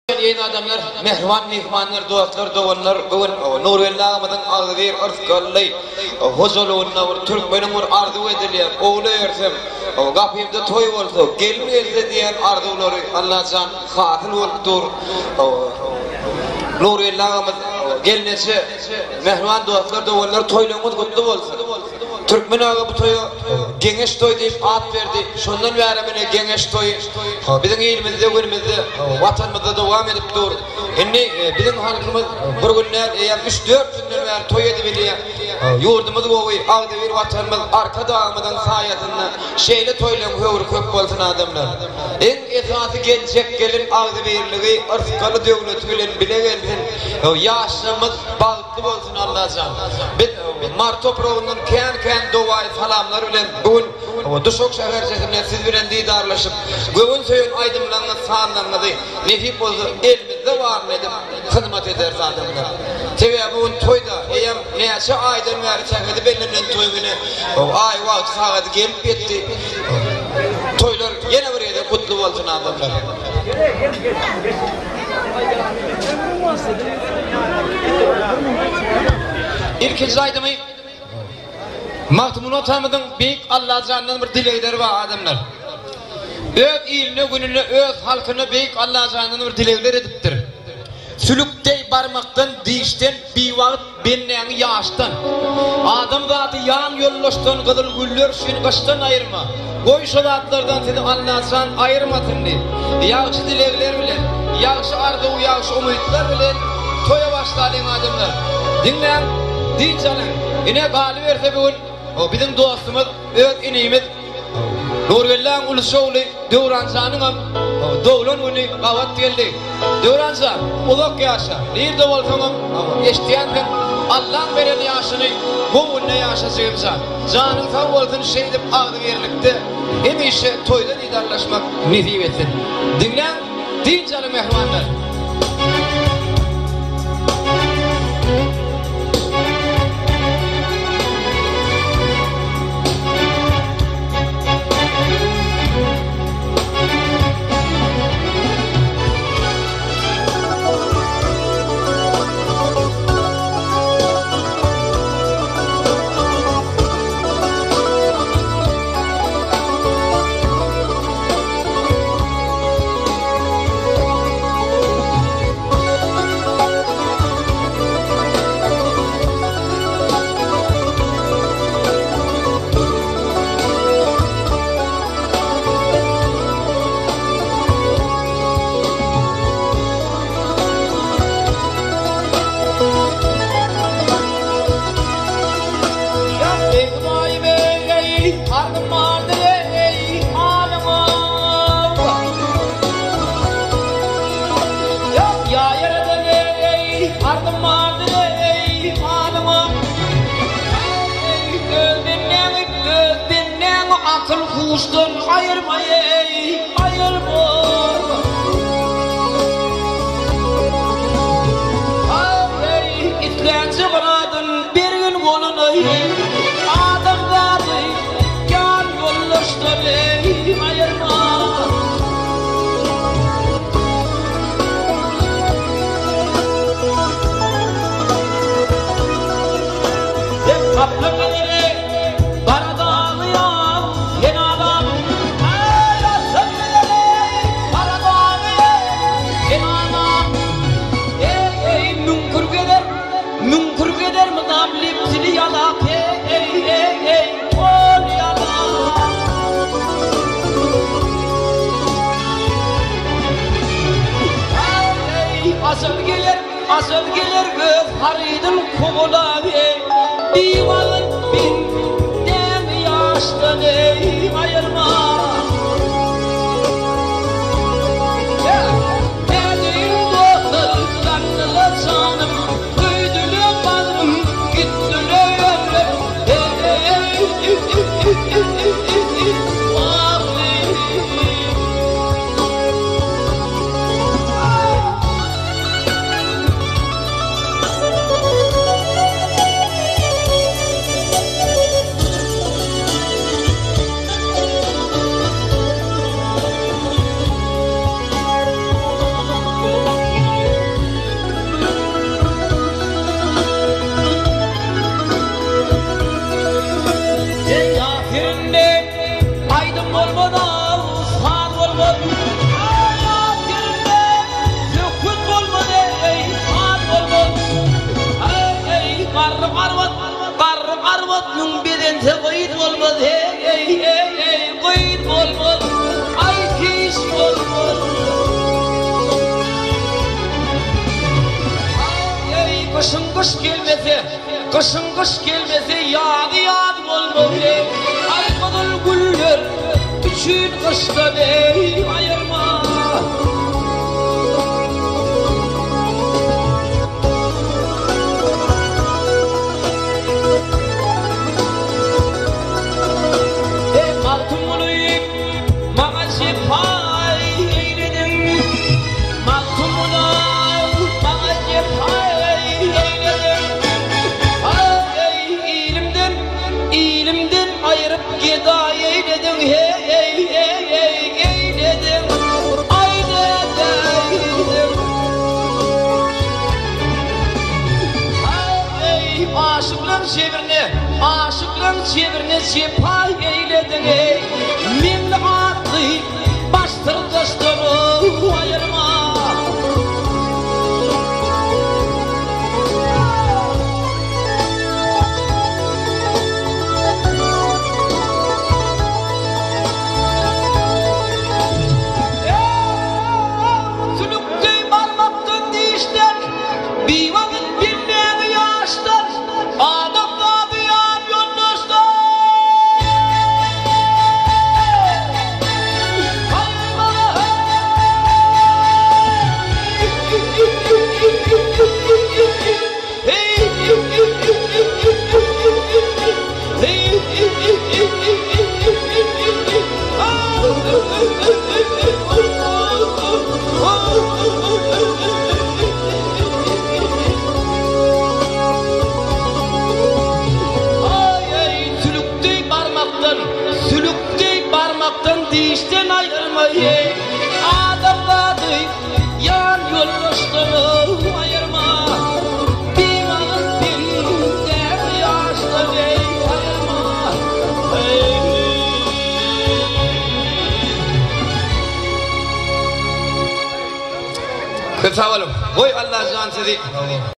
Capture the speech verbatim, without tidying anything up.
Yeni adamlar, mehriban mehmanlar, dostlar, doğanlar, bugün Nurellah'ımızın ağzı bir ırskalıy, huzurluğuna Türkmenin bir arzu ediliyor, oğlu ersem, kapımda toy oldu, gelmeyizde diyen arzuları Allah'tan hatıl oldur. Nurellah'ımız gelmesi, mehriban dostlar, doğanlar toyluğumuz kutlu olsun. Türkmen ağa bu toyu gengeş toy deyip ad verdi. Şundan verimine gengeş toyu bizim ilimizde, günümüzde, vatanımızda devam edip dur. Şimdi bizim halkımız bir günler, üç dört günler ver toy edebiliyor. Yurdumuz oğuy, Ağdevir vatanımız arka dağımızın sayesinde şeyle toylan hövür kök olsun adamlar. En esası gelecek gelin Ağdevirliği, ırskalı devlet bilen bile gelsin. Yaşımız bağıtlı olsun Allah'tan. Biz Mart toprağının kendi kendi doğayı salamlar bilen bugün Duşok şehircesinde siz bilen didarlaşıp göğün söyün aydınlanma sağlanmadı. Nefip oldu elimizde var edip hizmet eder adamlar. Tabi bugün toyda eyem neyse aydın ver çekmedi belirlen toyunu ay vakti saati gelip gitti. Toylar yine buraya da kutlu olsun adamlar. İlkinci aydımı Mahtumun Otamı'nın büyük Allah canının bir dilekleri var adamlar. Öz iline gününe, öz halkına büyük Allah canının bir dilekler ediptir. Sülüktey barmaktan, dişten, bir vakit benneğini yaştan. Adam zatı yan yollaştan, kızıl güller suyunu kaçtan ayırma. Koy şu zatlardan seni Allah can ayırmasın diye. Yağışı dilekler bilen, yağışı arzu, yağışı umutlar bilen toya başlayın adamlar. Dinleyen, din canın, yine gali verse bugün o bizim dostumuz, öz inimiz Nurellah'ın ulusoğlu Devrancan'ın doğulan günü kavat geldi. Devrancan, ulak yaşa, nerede olsanım, eştiyanken Allah'ın veren yaşını bu gününe yaşasıyımsa, canın sağ olsun şey edip ağdı verlikte, hem işe toydan idarlaşmak nisip etsin. Dinlen, din canı mehmanlar. Kuştan ayırma ey, ayırma. Ay itlenci bıradın bir gün kolunu adam vardı, yan yollaştı ey, ayırma. Hep kaplanları asıl gelir, asıl gelir göz haridin kumuna ey, divanın bin dem yaştan ey, ayırma. Nedir dostum, kanlılar canım, duydulum varım, gittiler ömrüm, ey, ey, ey, ey, ey, ey, ey, ey. Arvat'nın bedente koyut olmaz. Hey hey hey hey koyut olmaz. Ay hiç olmaz. Ay ay kışın kış gelmese, kışın kış gelmese yağdı yağdı olmaz. Hey ay kadar güller küçük kışta bey ayırma. Geda eyledim hey hey hey hey eyledim ayledim hey aşıklar çevirne aşıklar çevirne çepay eyledin hey min atlı bastır dostunu ayırma. Dişten ayrılmayı adamladı yan yol dostunu ayırma. Bir anın dilinde yaşta bey ayırma. Kısa oğlum. Koy Allah can sizi.